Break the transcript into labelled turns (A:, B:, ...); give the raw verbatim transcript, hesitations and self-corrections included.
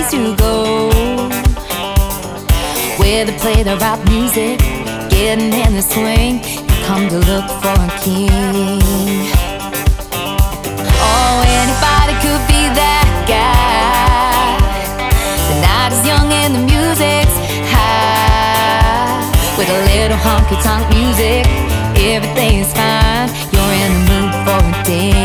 A: place to go, where they play the rock music, getting in the swing. You come to look for a king. Oh, anybody could be that guy. The night is young and the music's high. With a little honky-tonk music, everything's fine. You're in the mood for a dance.